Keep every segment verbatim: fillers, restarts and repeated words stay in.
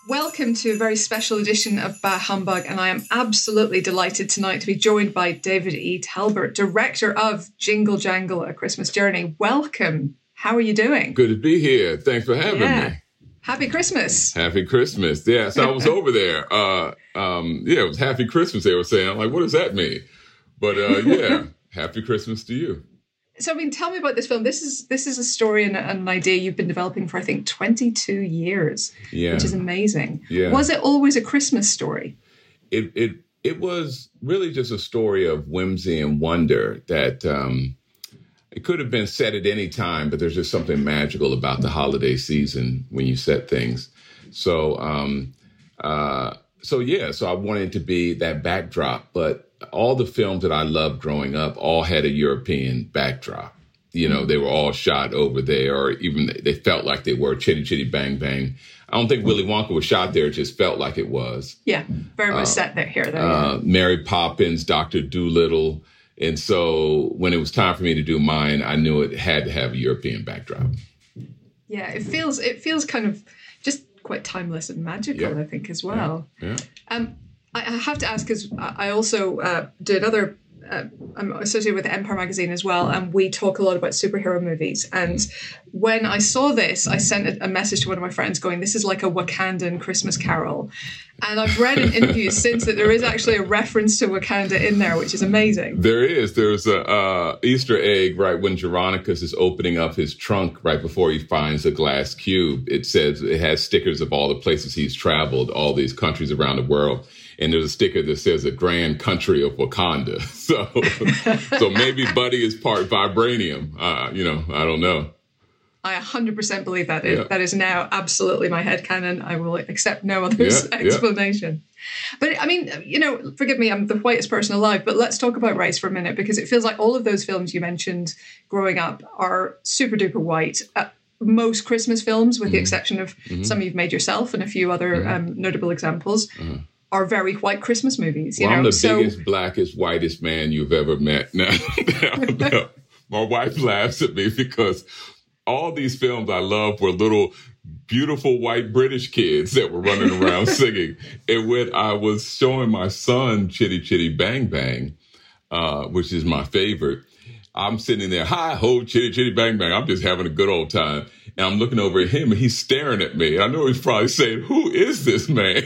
Welcome to a very special edition of Bah Humbug, and I am absolutely delighted tonight to be joined by David E. Talbert, director of Jingle Jangle, A Christmas Journey. Welcome. How are you doing? Good to be here. Thanks for having yeah. me. Happy Christmas. Happy Christmas. Yeah, so I was over there. Uh, um, yeah, it was Happy Christmas, they were saying. I'm like, what does that mean? But uh, yeah, Happy Christmas to you. So, I mean, tell me about this film. This is this is a story and an idea you've been developing for, I think, twenty-two years, yeah. which is amazing. Yeah. Was it always a Christmas story? It it it was really just a story of whimsy and wonder that um, it could have been set at any time, but there's just something magical about the holiday season when you set things. So, um, uh, so yeah, so I wanted it to be that backdrop, but all the films that I loved growing up all had a European backdrop. You know, they were all shot over there, or even they felt like they were. Chitty Chitty Bang Bang. I don't think Willy Wonka was shot there. It just felt like it was. Yeah, very much uh, set there here. Though, uh, yeah. Mary Poppins, Doctor Dolittle. And so when it was time for me to do mine, I knew it had to have a European backdrop. Yeah, it feels it feels kind of just quite timeless and magical, yeah. I think, as well. Yeah. yeah. Um, I have to ask, because I also uh, do another, uh, I'm associated with Empire Magazine as well, and we talk a lot about superhero movies. And when I saw this, I sent a message to one of my friends going, this is like a Wakandan Christmas Carol. And I've read in interviews since that there is actually a reference to Wakanda in there, which is amazing. There is. There's a uh, Easter egg, right, when Geronicus is opening up his trunk right before he finds a glass cube. It says, it has stickers of all the places he's traveled, all these countries around the world. And there's a sticker that says a grand country of Wakanda. So so maybe Buddy is part vibranium. Uh, you know, I don't know. I one hundred percent believe that. Yeah. That is now absolutely my headcanon. I will accept no other's yeah, explanation. Yeah. But, I mean, you know, forgive me, I'm the whitest person alive, but let's talk about race for a minute, because it feels like all of those films you mentioned growing up are super duper white. Uh, most Christmas films, with mm-hmm. the exception of mm-hmm. some you've made yourself and a few other mm-hmm. um, notable examples, mm-hmm. are very white Christmas movies. You well, know? I'm the so, biggest, blackest, whitest man you've ever met. Now, now, now, my wife laughs at me because all these films I love were little beautiful white British kids that were running around singing. And when I was showing my son Chitty Chitty Bang Bang, uh, which is my favorite, I'm sitting there, hi ho, Chitty Chitty Bang Bang. I'm just having a good old time. And I'm looking over at him and he's staring at me. And I know he's probably saying, who is this man?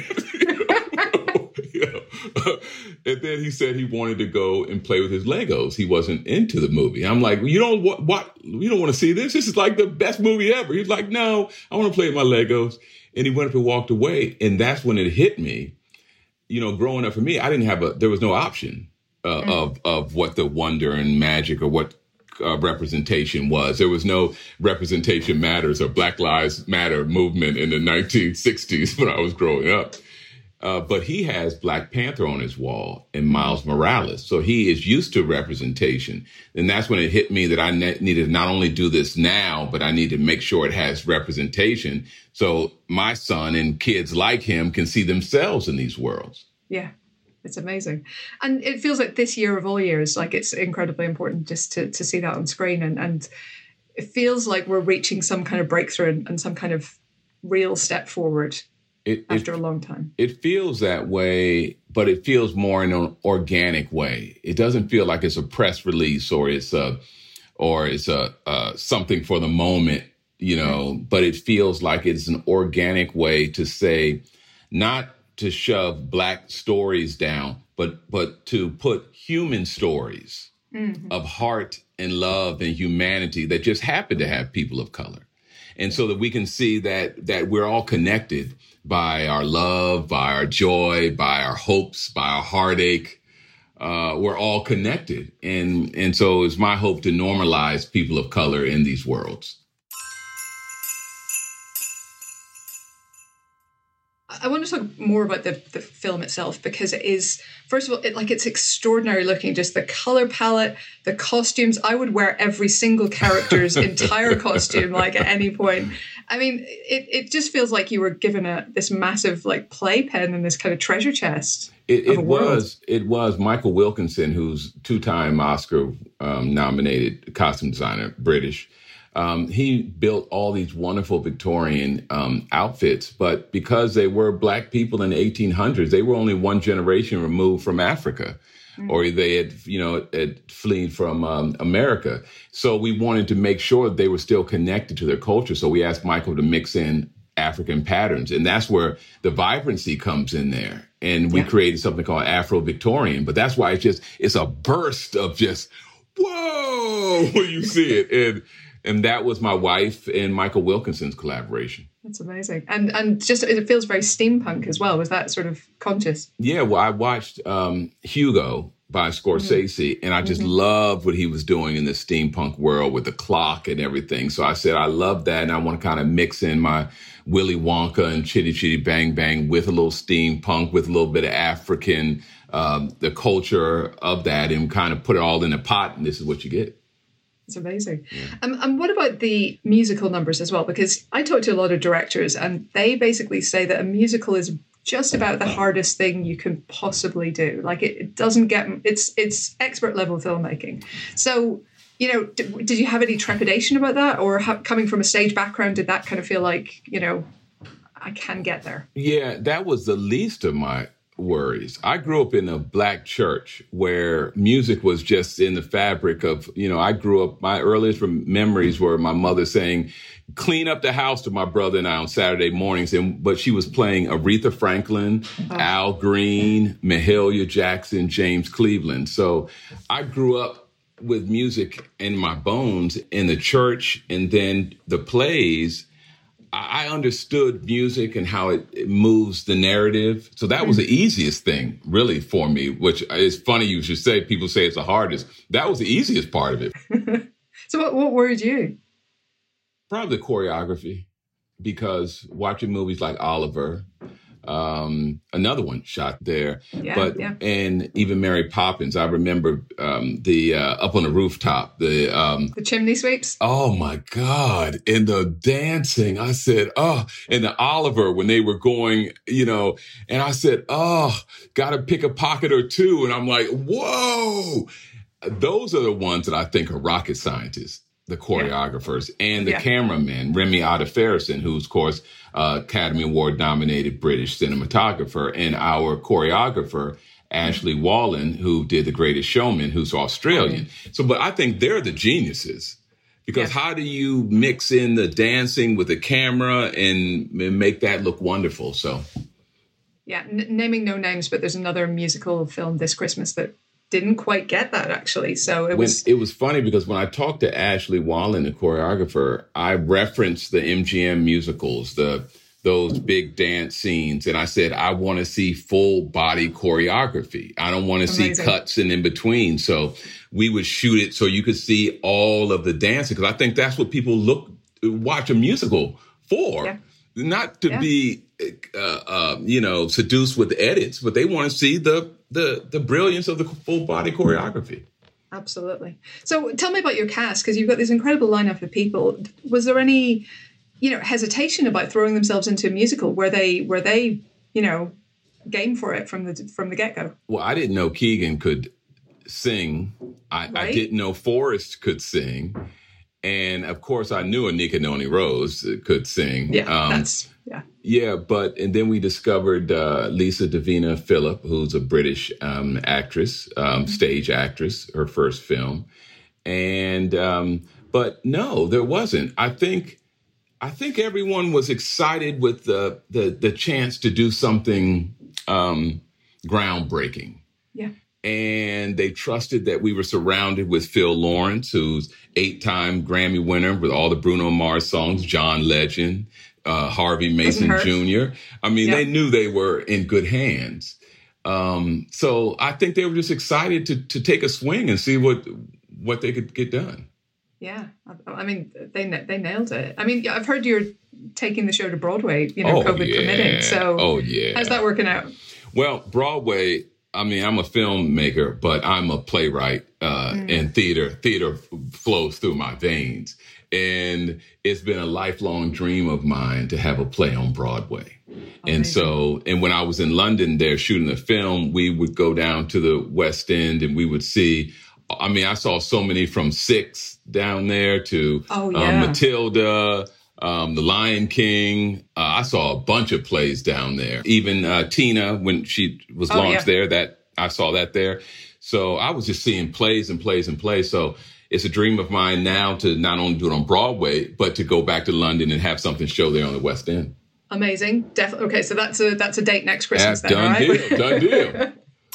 And then he said he wanted to go and play with his Legos. He wasn't into the movie. I'm like, you don't what, what you don't want to see this? This is like the best movie ever. He's like, no, I want to play with my Legos. And he went up and walked away. And that's when it hit me. You know, growing up for me, I didn't have a, there was no option uh, mm. of, of what the wonder and magic or what uh, representation was. There was no Representation Matters or Black Lives Matter movement in the nineteen sixties when I was growing up. Uh, but he has Black Panther on his wall and Miles Morales. So he is used to representation. And that's when it hit me that I ne- needed to not only do this now, but I need to make sure it has representation. So my son and kids like him can see themselves in these worlds. Yeah, it's amazing. And it feels like this year of all years, like it's incredibly important just to, to see that on screen. And, and it feels like we're reaching some kind of breakthrough and, and some kind of real step forward. It, After it, a long time. It feels that way, but it feels more in an organic way. It doesn't feel like it's a press release or it's a, or it's a, uh, something for the moment, you know, mm-hmm. but it feels like it's an organic way to say, not to shove Black stories down, but, but to put human stories mm-hmm. of heart and love and humanity that just happen to have people of color. And so that we can see that that we're all connected by our love, by our joy, by our hopes, by our heartache. Uh, we're all connected. And, and so it's my hope to normalize people of color in these worlds. I want to talk more about the, the film itself, because it is, first of all, it, like it's extraordinary looking, just the color palette, the costumes. I would wear every single character's entire costume, like at any point. I mean, it, it just feels like you were given a this massive like playpen and this kind of treasure chest. It, it was, it was Michael Wilkinson, who's two-time Oscar um, nominated costume designer, British. Um, he built all these wonderful Victorian um, outfits, but because they were Black people in the eighteen hundreds, they were only one generation removed from Africa, mm. or they had, you know, had fled from um, America. So we wanted to make sure that they were still connected to their culture. So we asked Michael to mix in African patterns, and that's where the vibrancy comes in there. And we yeah. created something called Afro-Victorian, but that's why it's just, it's a burst of just, whoa, when you see it. And And that was my wife and Michael Wilkinson's collaboration. That's amazing. And and just, it feels very steampunk as well. Was that sort of conscious? Yeah, well, I watched um, Hugo by Scorsese, mm-hmm. and I just mm-hmm. loved what he was doing in the steampunk world with the clock and everything. So I said, I love that, and I want to kind of mix in my Willy Wonka and Chitty Chitty Bang Bang with a little steampunk, with a little bit of African, um, the culture of that, and kind of put it all in a pot, and this is what you get. It's amazing. Yeah. Um, and what about the musical numbers as well? Because I talk to a lot of directors and they basically say that a musical is just about the hardest thing you can possibly do. Like it, it doesn't get, it's it's expert level filmmaking. So, you know, did, did you have any trepidation about that? Or ha- coming from a stage background, did that kind of feel like, you know, I can get there? Yeah, that was the least of my worries. I grew up in a Black church where music was just in the fabric of, you know, I grew up, my earliest memories were my mother saying, clean up the house to my brother and I on Saturday mornings. And, but she was playing Aretha Franklin, oh. Al Green, Mahalia Jackson, James Cleveland. So I grew up with music in my bones in the church, and then the plays. I understood music and how it, it moves the narrative. So that was the easiest thing, really, for me, which is funny you should say. People say it's the hardest. That was the easiest part of it. So what, what worried you? Probably the choreography, because watching movies like Oliver, um, another one shot there, yeah, but yeah. and even Mary Poppins. I remember um, the uh, Up on the Rooftop, the um, the chimney sweeps. Oh my God! And the dancing, I said, oh, and the Oliver when they were going, you know, and I said, oh, got to pick a pocket or two, and I'm like, whoa! Those are the ones that I think are rocket scientists. The choreographers yeah. and the yeah. cameraman, Remy Adefarasin, who's, of course, uh, Academy Award-nominated British cinematographer, and our choreographer, Ashley Wallen, who did The Greatest Showman, who's Australian. Mm-hmm. So, but I think they're the geniuses, because yeah. how do you mix in the dancing with the camera and, and make that look wonderful? So, yeah, N- naming no names, but there's another musical film this Christmas that didn't quite get that, actually. So it was... When, it was funny because when I talked to Ashley Wallen, the choreographer, I referenced the M G M musicals, the those big dance scenes. And I said, I want to see full body choreography. I don't want to see cuts and in between. So we would shoot it so you could see all of the dancing. Because I think that's what people look watch a musical for. Yeah. Not to yeah. be, uh, uh, you know, seduced with edits, but they want to see the the the brilliance of the full body choreography. Absolutely. So tell me about your cast, because you've got this incredible lineup of people. Was there any, you know, hesitation about throwing themselves into a musical? Were they were they, you know, game for it from the from the get go? Well, I didn't know Keegan could sing. I, right? I didn't know Forrest could sing. And of course, I knew Anika Noni Rose could sing. Yeah, um, that's yeah, yeah. But and then we discovered uh, Lisa Davina Phillip, who's a British um, actress, um, mm-hmm. stage actress, her first film. And um, but no, there wasn't. I think I think everyone was excited with the the the chance to do something um, groundbreaking. Yeah. And they trusted that we were surrounded with Phil Lawrence, who's eight-time Grammy winner with all the Bruno Mars songs, John Legend, uh, Harvey Mason Junior I mean, yeah. they knew they were in good hands. Um, so I think they were just excited to to take a swing and see what what they could get done. Yeah, I mean, they they nailed it. I mean, I've heard you're taking the show to Broadway, you know, oh, COVID yeah. permitting. So oh, yeah. how's that working out? Well, Broadway... I mean, I'm a filmmaker, but I'm a playwright, uh, mm. and theater theater flows through my veins. And it's been a lifelong dream of mine to have a play on Broadway. Amazing. And so, and when I was in London there shooting the film, we would go down to the West End and we would see I mean, I saw so many from Six down there to oh, yeah. um, Matilda, um, The Lion King. Uh, I saw a bunch of plays down there. Even uh, Tina, when she was oh, launched yeah. there, that I saw that there. So I was just seeing plays and plays and plays. So it's a dream of mine now to not only do it on Broadway, but to go back to London and have something show there on the West End. Amazing. Definitely. Okay, so that's a that's a date next Christmas yeah, then, done all right? Deal, done deal.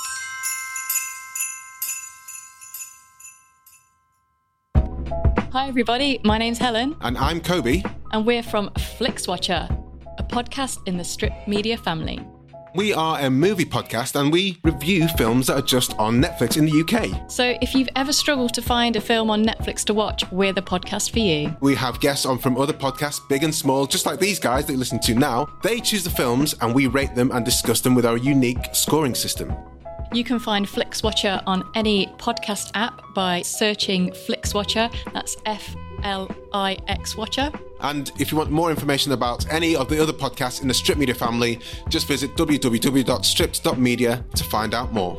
Hi everybody, my name's Helen. And I'm Kobe. And we're from FlixWatcher, a podcast in the Strip Media family. We are a movie podcast and we review films that are just on Netflix in the U K. So if you've ever struggled to find a film on Netflix to watch, we're the podcast for you. We have guests on from other podcasts, big and small, just like these guys that you listen to now. They choose the films and we rate them and discuss them with our unique scoring system. You can find FlixWatcher on any podcast app by searching FlixWatcher. That's F L I X Watcher. And if you want more information about any of the other podcasts in the Strip Media family, just visit w w w dot stripped dot media to find out more.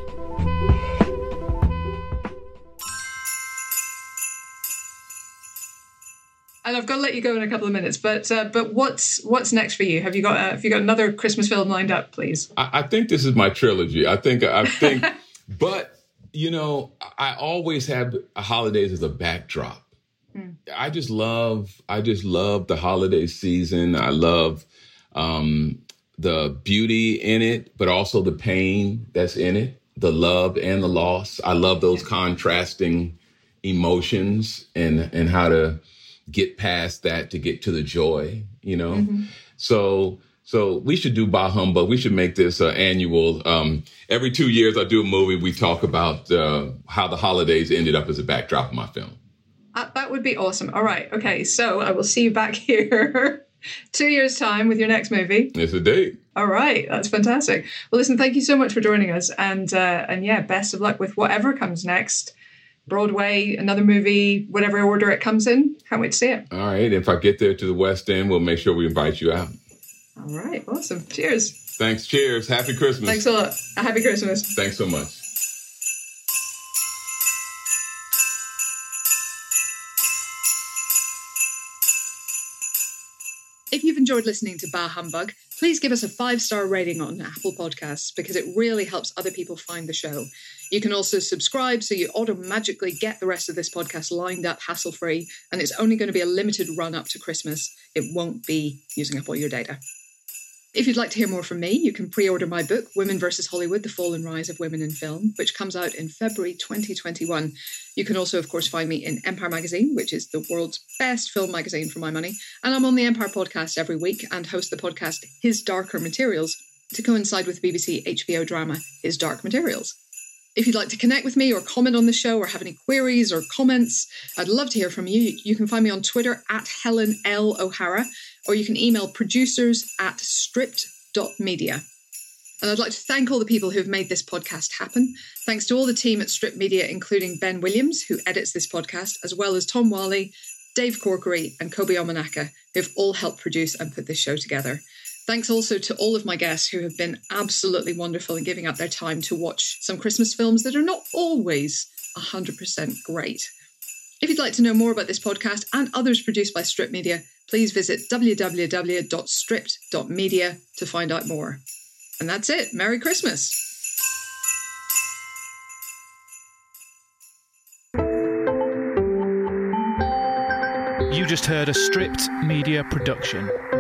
And I've got to let you go in a couple of minutes, but uh, but what's what's next for you? Have you got uh, have you got another Christmas film lined up, please? I, I think this is my trilogy. I think I think, but you know, I always have holidays as a backdrop. Mm. I just love I just love the holiday season. I love um, the beauty in it, but also the pain that's in it, the love and the loss. I love those contrasting emotions and and how to get past that to get to the joy, you know? Mm-hmm. So, so we should do Bah Humbug. We should make this uh, annual. Um, every two years I do a movie. We talk about uh, how the holidays ended up as a backdrop of my film. Uh, that would be awesome. All right. Okay. So I will see you back here two years time with your next movie. It's a date. All right. That's fantastic. Well, listen, thank you so much for joining us. And, uh, and yeah, best of luck with whatever comes next. Broadway, another movie, whatever order it comes in. Can't wait to see it. All right. If I get there to the West End, we'll make sure we invite you out. All right. Awesome. Cheers. Thanks. Cheers. Happy Christmas. Thanks a lot. A happy Christmas. Thanks so much. If you've enjoyed listening to Bah Humbug, please give us a five-star rating on Apple Podcasts because it really helps other people find the show. You can also subscribe so you automatically get the rest of this podcast lined up hassle-free, and it's only going to be a limited run up to Christmas. It won't be using up all your data. If you'd like to hear more from me, you can pre-order my book, Women versus Hollywood, The Fall and Rise of Women in Film, which comes out in February twenty twenty-one. You can also, of course, find me in Empire Magazine, which is the world's best film magazine for my money. And I'm on the Empire podcast every week and host the podcast His Darker Materials to coincide with the B B C H B O drama His Dark Materials. If you'd like to connect with me or comment on the show or have any queries or comments, I'd love to hear from you. You can find me on Twitter at Helen L. O'Hara, or you can email producers at stripped dot media. And I'd like to thank all the people who've made this podcast happen. Thanks to all the team at Strip Media, including Ben Williams, who edits this podcast, as well as Tom Wally, Dave Corkery, and Kobe Omanaka, who've all helped produce and put this show together. Thanks also to all of my guests who have been absolutely wonderful in giving up their time to watch some Christmas films that are not always one hundred percent great. If you'd like to know more about this podcast and others produced by Strip Media, please visit w w w dot stripped dot media to find out more. And that's it. Merry Christmas. You just heard a Stripped Media production.